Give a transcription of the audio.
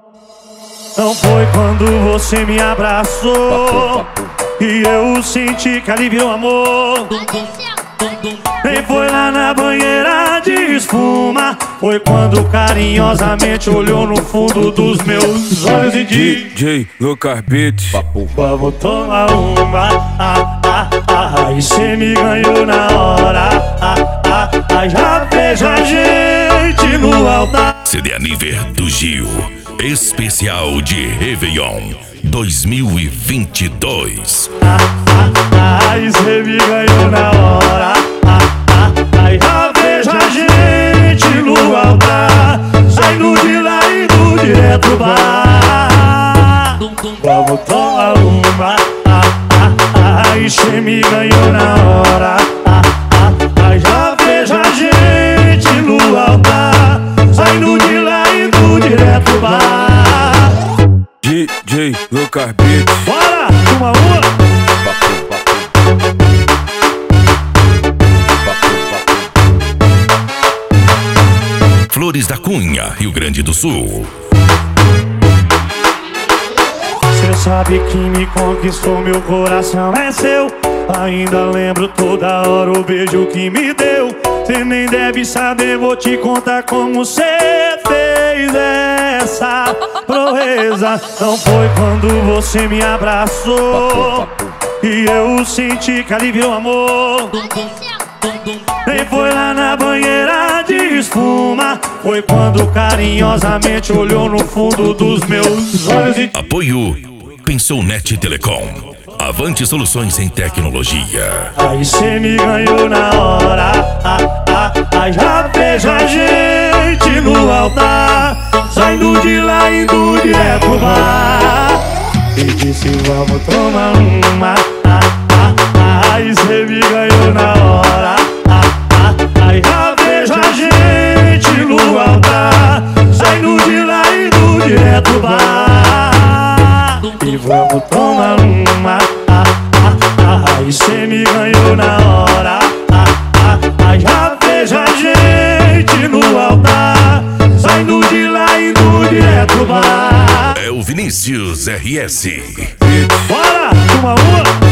Não foi quando você me abraçou e eu senti que ali virou amor. Nem foi lá na banheira de espuma, foi quando carinhosamente olhou no fundo dos meus olhos e disse: DJ Lucas Beats, vamos tomar uma, e cê me ganhou na hora, já veja a gente no altar. CD Aniver do Gil, especial de Réveillon 2022. Cê me ganhou na hora, já veja a gente no altar, saindo de lá e indo direto pro bar. Vamos tomar uma, e cê me ganhou na hora, já veja a gente no altar, saindo de lá e indo direto pro bar. DJ Lucas Beats. Bora, uma. Flores da Cunha, Rio Grande do Sul. Cê sabe que me conquistou, meu coração é seu. Ainda lembro toda hora o beijo que me deu. Cê nem deve saber, vou te contar como cê fez essa proeza. Não foi quando você me abraçou e eu senti que ali virou amor. Nem foi lá na banheira de espuma, foi quando carinhosamente olhou no fundo dos meus olhos e... Apoio Pensou Net Telecom. Avante soluções em tecnologia. Aí cê me ganhou na hora, já veja a gente no altar, saindo de lá indo direto pro bar. E disse vamos tomar uma, aí cê me ganhou na hora, já veja a gente no altar, saindo de lá indo direto pro bar. E vamos tomar uma, aí cê me ganhou na hora, já veja a gente no altar, saindo de lá indo direto pro bar. É o Vinícius RS. Bora, uma.